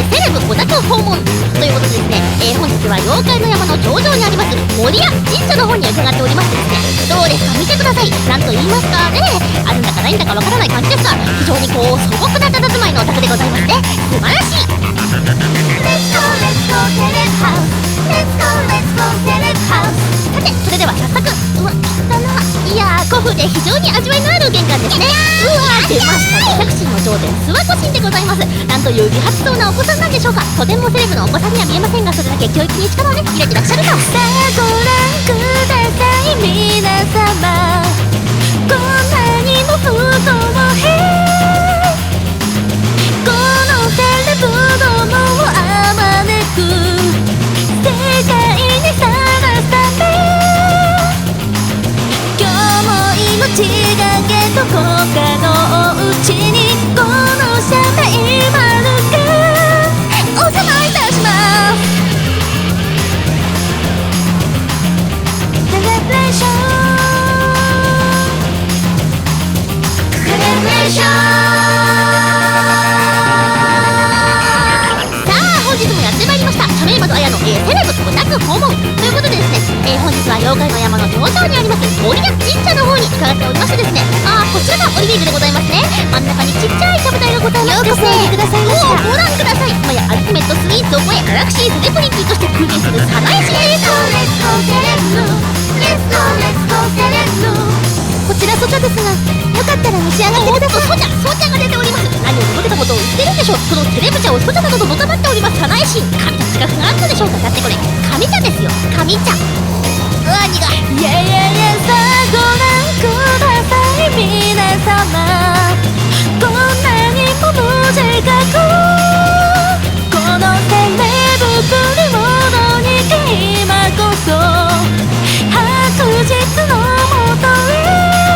セレブオタク訪問ということでですね、本日は妖怪の山の頂上にあります森や神社の方に伺っておりましてですね、どうですか、見てください。なんと言いますかね、あるんだかないんだかわからない感じですが、非常にこう素朴な佇まいのお宅でございますね。素晴らしい。 Let's go, let's go, Celeb House. Let's go, let's go, Celeb House. さて、それでは早速、うわ、汚な、いやー、古風で非常に味わいのある玄関ですね。うわー、出ました、500神の頂点諏訪湖神でございます。なんという理髪そうなお子さんなんでしょうか。とてもセレブのお子さんには見えませんが、それだけ教育に力をね入れてらっしゃると。さあご覧ください皆様、こんなにも不公平、このセレブどもをあまねく世界にさらされ、今日も命がけどこかのうちにこのシャメイマルがお邪魔いたします。セレブレーション、セレブレーション。さあ本日もやってまいりました亀山と綾の、セレブオタク訪問ということでですね、本日は妖怪の山の頂上にあります森や神社の方に伺っておりましてですね、こちらがオリビールでございますね。真ん中にちっちゃいちゃぶ台がございましてですね、ようこそおいでくださいました。ご覧ください、今やアルティメットスイーツを超えガラクシーセレブリティとして君臨するサナエシです。こちらソチャですが、よかったら召し上がってください。ソチャが出ております。何を届けたことを言ってるんでしょう。このセレブ茶をソチャなどとのたまっておりますサナエシン、神茶近くがあったでしょうか。だってこれ神茶ですよ、神茶。うわ、苦い。いやいやいや、さあご覧ください皆様、こんなにも無自覚、このセレブプリモードに今こそ白日のもとへ、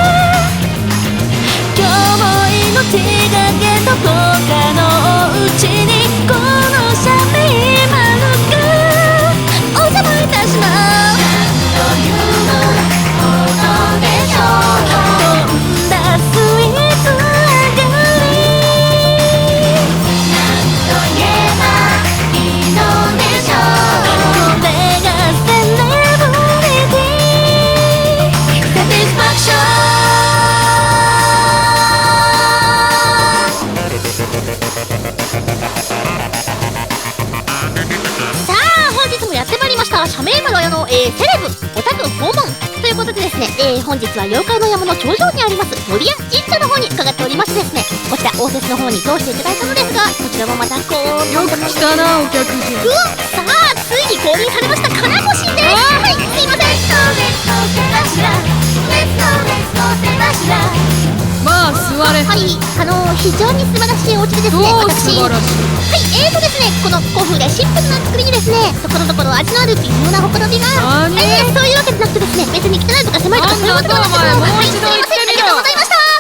今日も命がけどこかのうちにこのシャメイマルがお邪魔いたします。ということでしょう、どんなスイーツ上がり、なんと言えばいいのでしょう。これがセレブリティサティスファクション。さあ本日もやってまいりました社名丸綾の、セレブオタク訪問ということでですね、本日は妖怪の山の頂上にあります森や神社の方に伺っておりましてですね、こちら応接の方に通していただいたのですが、こちらもまたこうよく来たなお客さん。 うわ、さあついに降臨されましたかなこ神です。はい、すいません。 まあ座れ。 はい、非常に素晴らしいお家でですね、 どう私、 素晴らしい。 はい、ですね、この古風でシンプルな作りにですね、ところどころ味のある微妙なほころびが、 何そういうわけじゃなくてですね、別に汚いとか狭いとかそういうことではなくて、 なんだお前もうはい、すい一度言ってみろ。 ません、ありがとうございました。